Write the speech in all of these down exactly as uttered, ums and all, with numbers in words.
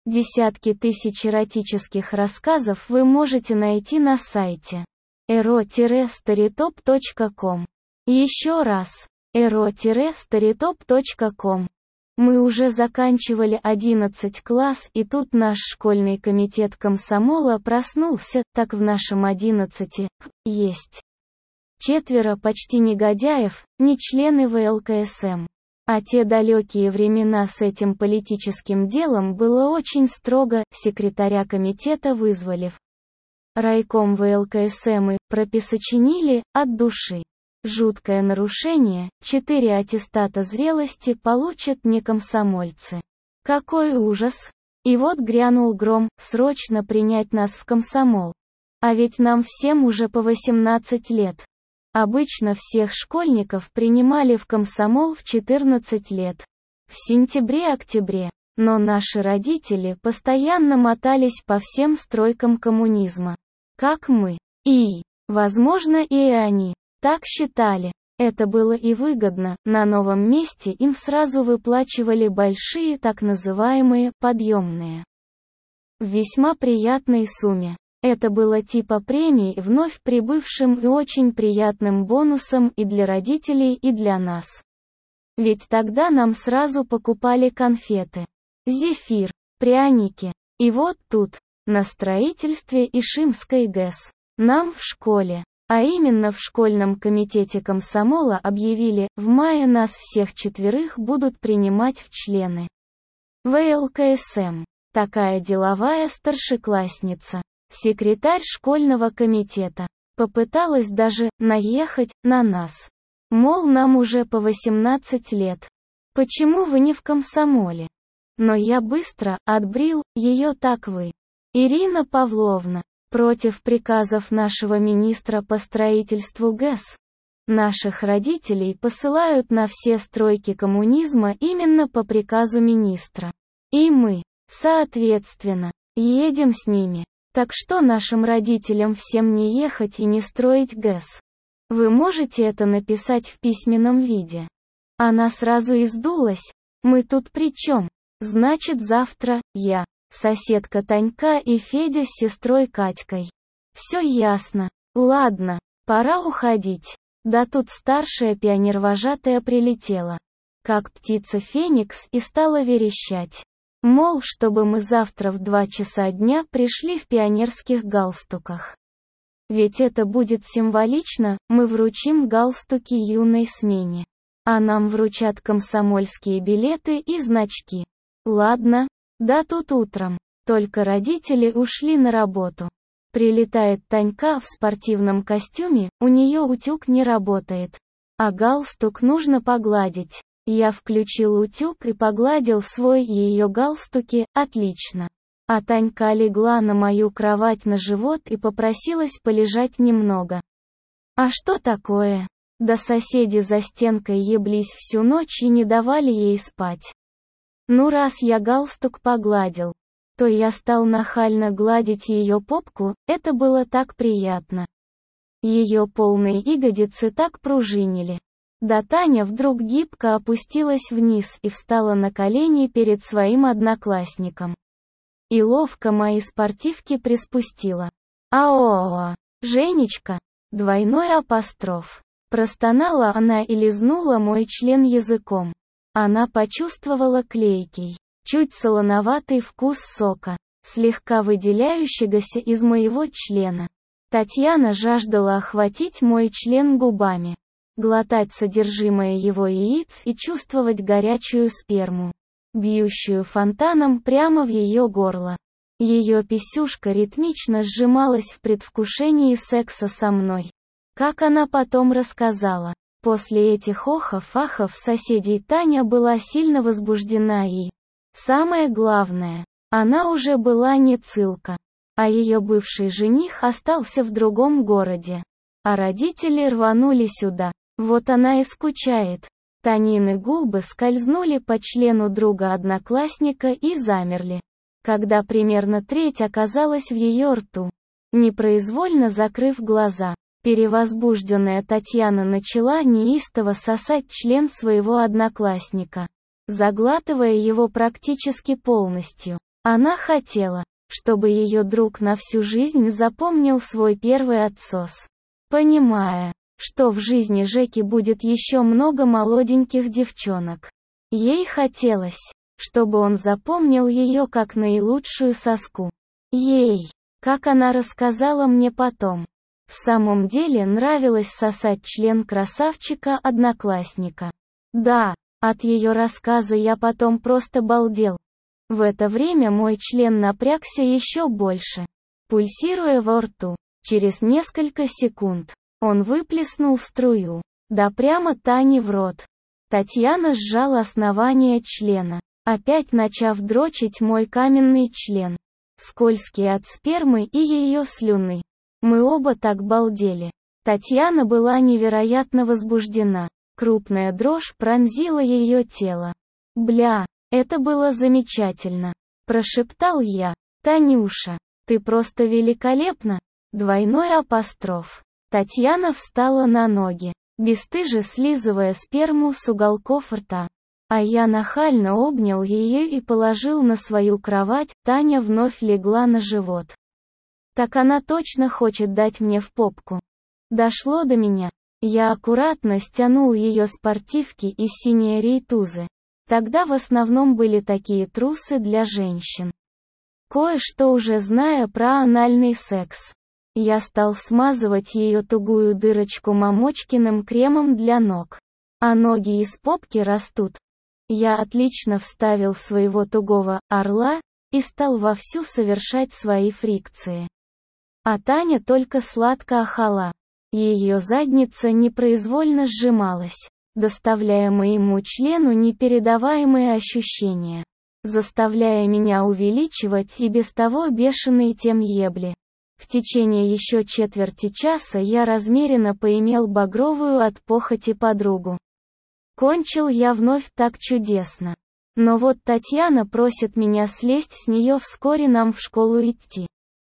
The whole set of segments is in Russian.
Десятки тысяч эротических рассказов вы можете найти на сайте эро старитоп точка ком. Еще раз, эро старитоп точка ком. Мы уже заканчивали одиннадцатый класс, и тут наш школьный комитет комсомола проснулся, так в нашем одиннадцати есть четверо почти негодяев, не члены вэ эл ка эс эм. А те далекие времена с этим политическим делом было очень строго, секретаря комитета вызвали в райком вэ эл ка эс эм и прописочинили от души. Жуткое нарушение, четыре аттестата зрелости получат не комсомольцы. Какой ужас! И вот грянул гром, срочно принять нас в комсомол. А ведь нам всем уже по восемнадцать лет. Обычно всех школьников принимали в комсомол в четырнадцать лет. В сентябре-октябре. Но наши родители постоянно мотались по всем стройкам коммунизма. Как мы. И, возможно, и они. Так считали. Это было и выгодно, на новом месте им сразу выплачивали большие так называемые «подъемные». В весьма приятной сумме. Это было типа премии вновь прибывшим и очень приятным бонусом и для родителей, и для нас. Ведь тогда нам сразу покупали конфеты, зефир, пряники. И вот тут, на строительстве Ишимской ГЭС, нам в школе, а именно в школьном комитете комсомола объявили, в мае нас всех четверых будут принимать в члены вэ эл ка эс эм. Такая деловая старшеклассница, секретарь школьного комитета, попыталась даже наехать на нас. Мол, нам уже по восемнадцать лет. Почему вы не в комсомоле? Но я быстро отбрил ее. Так вы, Ирина Павловна, против приказов нашего министра по строительству ГЭС. Наших родителей посылают на все стройки коммунизма именно по приказу министра. И мы, соответственно, едем с ними. Так что нашим родителям всем не ехать и не строить ГЭС? Вы можете это написать в письменном виде? Она сразу издулась. Мы тут при чем? Значит, завтра я, соседка Танька и Федя с сестрой Катькой. Все ясно. Ладно, пора уходить. Да тут старшая пионервожатая прилетела, как птица Феникс, и стала верещать. Мол, чтобы мы завтра в два часа дня пришли в пионерских галстуках. Ведь это будет символично, мы вручим галстуки юной смене. А нам вручат комсомольские билеты и значки. Ладно, да тут утром. Только родители ушли на работу. Прилетает Танька в спортивном костюме, у нее утюг не работает. А галстук нужно погладить. Я включил утюг и погладил свой и ее галстуки, отлично. А Танька легла на мою кровать на живот и попросилась полежать немного. А что такое? Да соседи за стенкой еблись всю ночь и не давали ей спать. Ну раз я галстук погладил, то я стал нахально гладить ее попку, это было так приятно. Ее полные ягодицы так пружинили. Да Таня вдруг гибко опустилась вниз и встала на колени перед своим одноклассником. И ловко мои спортивки приспустила. «Ао-о-о, Женечка!» Двойной апостроф. Простонала она и лизнула мой член языком. Она почувствовала клейкий, чуть солоноватый вкус сока, слегка выделяющегося из моего члена. Татьяна жаждала охватить мой член губами, глотать содержимое его яиц и чувствовать горячую сперму, бьющую фонтаном прямо в ее горло. Ее писюшка ритмично сжималась в предвкушении секса со мной. Как она потом рассказала, после этих охов-ахов соседей Таня была сильно возбуждена и, самое главное, она уже была не цылка, а ее бывший жених остался в другом городе. А родители рванули сюда. Вот она и скучает. Танины губы скользнули по члену друга-одноклассника и замерли, когда примерно треть оказалась в ее рту. Непроизвольно закрыв глаза, перевозбужденная Татьяна начала неистово сосать член своего одноклассника, заглатывая его практически полностью. Она хотела, чтобы ее друг на всю жизнь запомнил свой первый отсос. Понимая, что в жизни Жеки будет еще много молоденьких девчонок. Ей хотелось, чтобы он запомнил ее как наилучшую соску. Ей, как она рассказала мне потом, в самом деле нравилось сосать член красавчика-одноклассника. Да, от ее рассказа я потом просто балдел. В это время мой член напрягся еще больше, пульсируя во рту. Через несколько секунд он выплеснул струю, да прямо Тане в рот. Татьяна сжала основание члена, опять начав дрочить мой каменный член, скользкий от спермы и ее слюны. Мы оба так балдели. Татьяна была невероятно возбуждена. Крупная дрожь пронзила ее тело. «Бля, это было замечательно», – прошептал я. «Танюша, ты просто великолепна!» Двойной апостроф. Татьяна встала на ноги, бесстыже слизывая сперму с уголков рта. А я нахально обнял ее и положил на свою кровать. Таня вновь легла на живот. Так она точно хочет дать мне в попку. Дошло до меня. Я аккуратно стянул ее спортивки из синей рейтузы. Тогда в основном были такие трусы для женщин. Кое-что уже зная про анальный секс, я стал смазывать ее тугую дырочку Мамочкиным кремом для ног. А ноги из попки растут. Я отлично вставил своего тугого орла и стал вовсю совершать свои фрикции. А Таня только сладко ахала. Ее задница непроизвольно сжималась, доставляя моему члену непередаваемые ощущения, заставляя меня увеличивать и без того бешеные тем ебли. В течение еще четверти часа я размеренно поимел багровую от похоти подругу. Кончил я вновь так чудесно. Но вот Татьяна просит меня слезть с нее, вскоре нам в школу идти.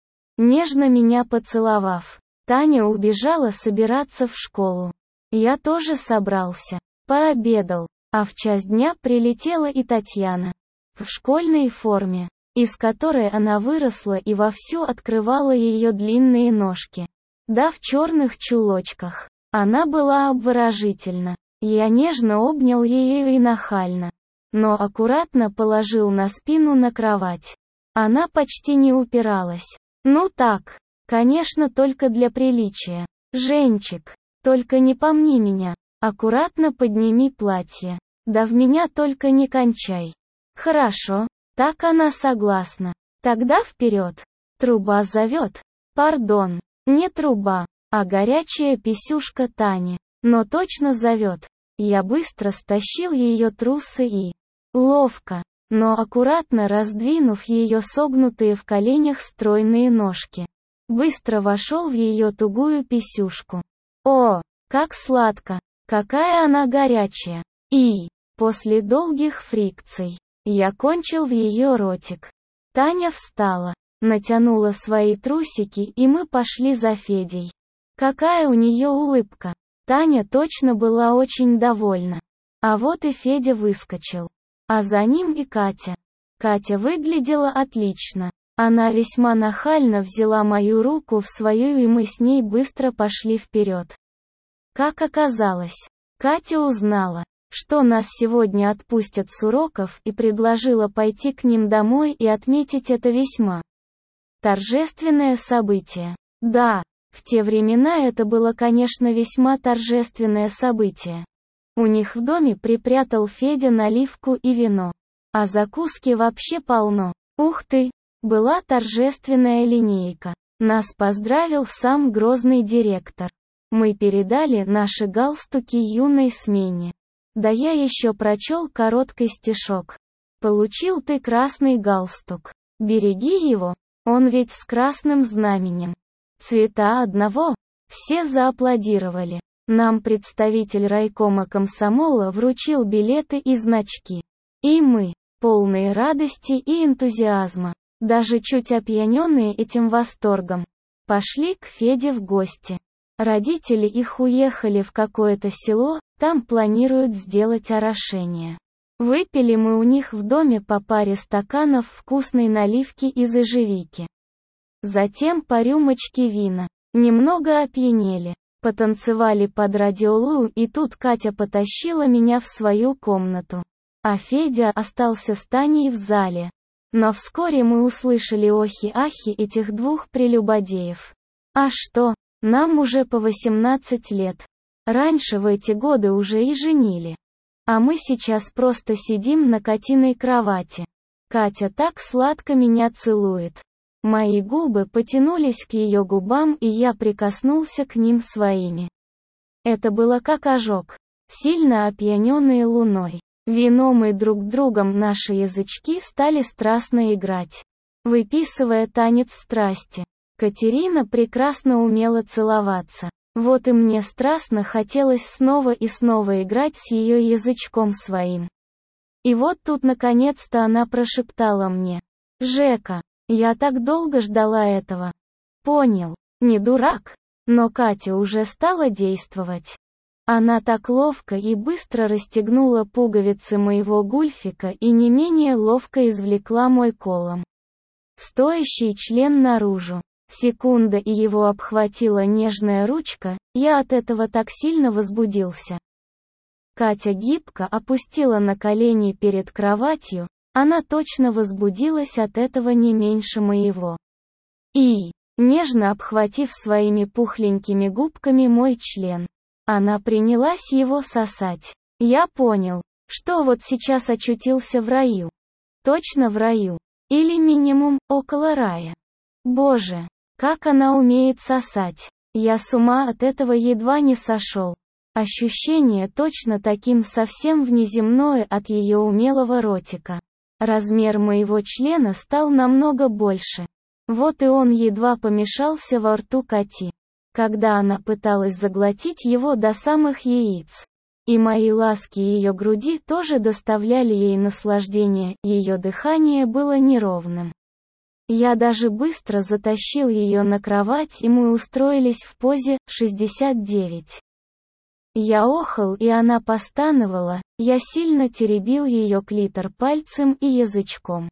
Нежно меня поцеловав, Таня убежала собираться в школу. Я тоже собрался, пообедал, а в час дня прилетела и Татьяна. В школьной форме, из которой она выросла и вовсю открывала ее длинные ножки. Да в черных чулочках. Она была обворожительна. Я нежно обнял ее и нахально, но аккуратно положил на спину на кровать. Она почти не упиралась. Ну так, конечно, только для приличия. Женчик, только не помни меня. Аккуратно подними платье. Да в меня только не кончай. Хорошо, так она согласна. Тогда вперед. Труба зовет. Пардон, не труба, а горячая писюшка Тани. Но точно зовет. Я быстро стащил ее трусы и, ловко, но аккуратно раздвинув ее согнутые в коленях стройные ножки, быстро вошел в ее тугую писюшку. О, как сладко! Какая она горячая! И, после долгих фрикций, я кончил в ее ротик. Таня встала, натянула свои трусики, и мы пошли за Федей. Какая у нее улыбка! Таня точно была очень довольна. А вот и Федя выскочил. А за ним и Катя. Катя выглядела отлично. Она весьма нахально взяла мою руку в свою, и мы с ней быстро пошли вперед. Как оказалось, Катя узнала, что нас сегодня отпустят с уроков, и предложила пойти к ним домой и отметить это весьма торжественное событие. Да, в те времена это было, конечно, весьма торжественное событие. У них в доме припрятал Федя наливку и вино. А закуски вообще полно. Ух ты! Была торжественная линейка. Нас поздравил сам грозный директор. Мы передали наши галстуки юной смене. Да я еще прочел короткий стишок. Получил ты красный галстук. Береги его, он ведь с красным знаменем. Цвета одного. Все зааплодировали. Нам представитель райкома комсомола вручил билеты и значки. И мы, полные радости и энтузиазма, даже чуть опьяненные этим восторгом, пошли к Феде в гости. Родители их уехали в какое-то село, там планируют сделать орошение. Выпили мы у них в доме по паре стаканов вкусной наливки из ежевики. Затем по рюмочке вина. Немного опьянели. Потанцевали под радиолу, и тут Катя потащила меня в свою комнату. А Федя остался с Таней в зале. Но вскоре мы услышали охи-ахи этих двух прелюбодеев. А что, нам уже по восемнадцать лет. Раньше в эти годы уже и женили. А мы сейчас просто сидим на Катиной кровати. Катя так сладко меня целует. Мои губы потянулись к ее губам, и я прикоснулся к ним своими. Это было как ожог. Сильно опьяненные луной, вином и друг другом наши язычки стали страстно играть, выписывая танец страсти. Катерина прекрасно умела целоваться. Вот и мне страстно хотелось снова и снова играть с ее язычком своим. И вот тут наконец-то она прошептала мне: «Жека, я так долго ждала этого». Понял, не дурак. Но Катя уже стала действовать. Она так ловко и быстро расстегнула пуговицы моего гульфика и не менее ловко извлекла мой колом стоящий член наружу. Секунда, и его обхватила нежная ручка, я от этого так сильно возбудился. Катя гибко опустила на колени перед кроватью, она точно возбудилась от этого не меньше моего. И, нежно обхватив своими пухленькими губками мой член, она принялась его сосать. Я понял, что вот сейчас очутился в раю. Точно в раю. Или минимум, около рая. Боже, как она умеет сосать. Я с ума от этого едва не сошел. Ощущение точно таким совсем внеземное от ее умелого ротика. Размер моего члена стал намного больше. Вот и он едва помешался во рту Кати, когда она пыталась заглотить его до самых яиц. И мои ласки ее груди тоже доставляли ей наслаждение, ее дыхание было неровным. Я даже быстро затащил ее на кровать, и мы устроились в позе шестьдесят девять. Я охал, и она постановала, я сильно теребил ее клитор пальцем и язычком.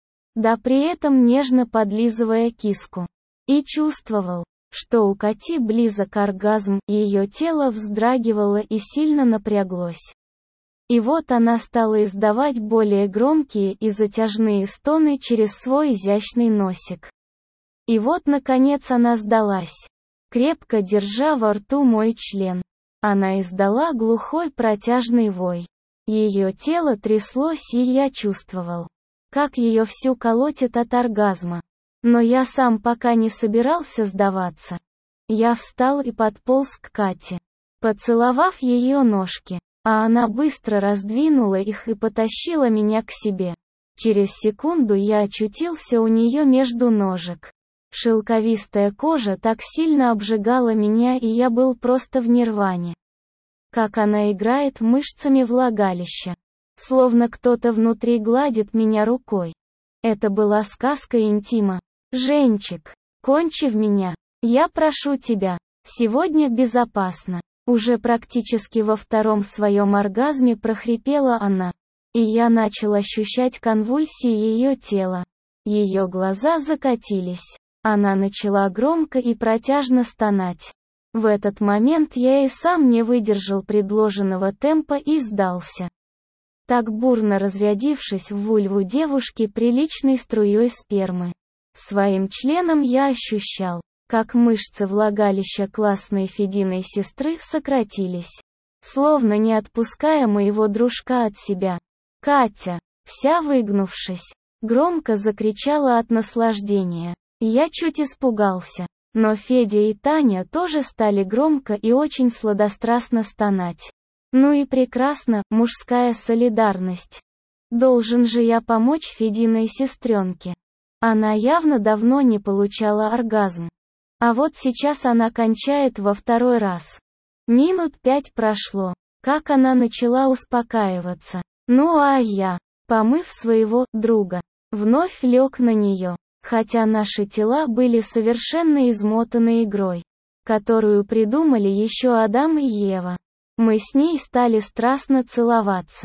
Да при этом нежно подлизывая киску. И чувствовал, что у Кати близок оргазм, ее тело вздрагивало и сильно напряглось. И вот она стала издавать более громкие и затяжные стоны через свой изящный носик. И вот наконец она сдалась, крепко держа во рту мой член. Она издала глухой протяжный вой. Ее тело тряслось, и я чувствовал, как ее всю колотит от оргазма. Но я сам пока не собирался сдаваться. Я встал и подполз к Кате, поцеловав ее ножки, а она быстро раздвинула их и потащила меня к себе. Через секунду я очутился у нее между ножек. Шелковистая кожа так сильно обжигала меня, и я был просто в нирване. Как она играет мышцами влагалища. Словно кто-то внутри гладит меня рукой. Это была сказка интима. «Женчик, кончи в меня. Я прошу тебя. Сегодня безопасно». Уже практически во втором своем оргазме прохрипела она. И я начал ощущать конвульсии ее тела. Ее глаза закатились. Она начала громко и протяжно стонать. В этот момент я и сам не выдержал предложенного темпа и сдался. Так бурно разрядившись в вульву девушки приличной струей спермы. Своим членом я ощущал, как мышцы влагалища классной Фединой сестры сократились, словно не отпуская моего дружка от себя. Катя, вся выгнувшись, громко закричала от наслаждения. Я чуть испугался, но Федя и Таня тоже стали громко и очень сладострастно стонать. Ну и прекрасно, мужская солидарность. Должен же я помочь Фединой сестренке. Она явно давно не получала оргазм. А вот сейчас она кончает во второй раз. Минут пять прошло, как она начала успокаиваться. Ну а я, помыв своего друга, вновь лег на нее. Хотя наши тела были совершенно измотаны игрой, которую придумали еще Адам и Ева. Мы с ней стали страстно целоваться.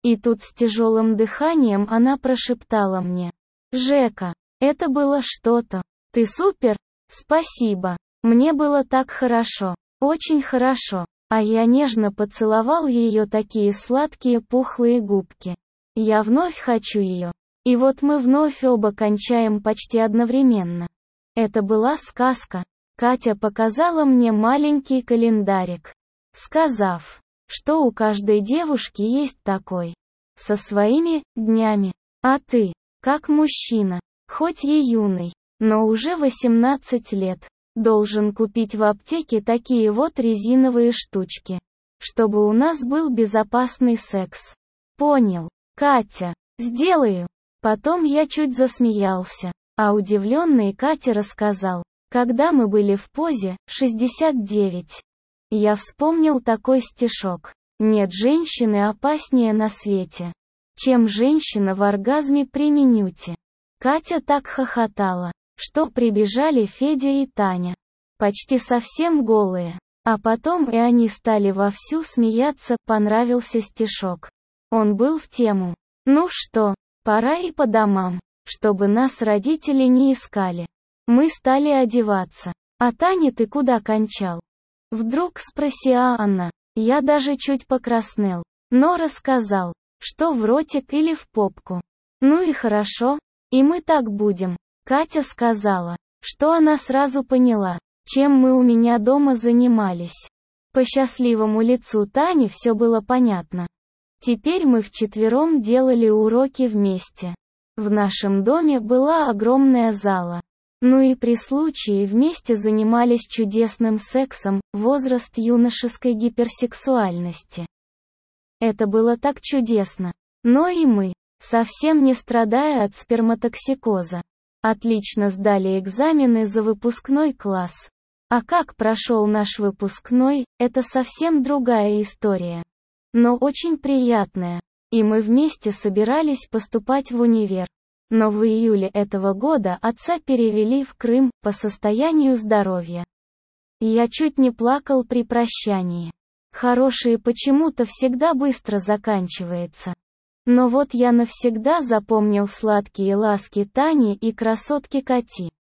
И тут с тяжелым дыханием она прошептала мне: «Жека, это было что-то. Ты супер, спасибо. Мне было так хорошо, очень хорошо». А я нежно поцеловал ее такие сладкие пухлые губки. Я вновь хочу ее. И вот мы вновь оба кончаем почти одновременно. Это была сказка. Катя показала мне маленький календарик, сказав, что у каждой девушки есть такой, со своими днями. А ты, как мужчина, хоть и юный, но уже восемнадцать лет, должен купить в аптеке такие вот резиновые штучки, чтобы у нас был безопасный секс. Понял, Катя? Сделаю. Потом я чуть засмеялся, а удивленный Катя рассказал, когда мы были в позе шестьдесят девять. Я вспомнил такой стишок: «Нет женщины опаснее на свете, чем женщина в оргазме при минуте». Катя так хохотала, что прибежали Федя и Таня, почти совсем голые. А потом и они стали вовсю смеяться. Понравился стишок. Он был в тему. Ну что, пора и по домам, чтобы нас родители не искали. Мы стали одеваться. А Таня, ты куда кончал? Вдруг спросила она. Я даже чуть покраснел, но рассказал, что в ротик или в попку. Ну и хорошо, и мы так будем. Катя сказала, что она сразу поняла, чем мы у меня дома занимались. По счастливому лицу Тани все было понятно. Теперь мы вчетвером делали уроки вместе. В нашем доме была огромная зала. Ну и при случае вместе занимались чудесным сексом, возраст юношеской гиперсексуальности. Это было так чудесно. Но и мы, совсем не страдая от сперматоксикоза, отлично сдали экзамены за выпускной класс. А как прошел наш выпускной, это совсем другая история. Но очень приятная. И мы вместе собирались поступать в универ. Но в июле этого года отца перевели в Крым по состоянию здоровья. Я чуть не плакал при прощании. Хорошее почему-то всегда быстро заканчивается. Но вот я навсегда запомнил сладкие ласки Тани и красотки Кати.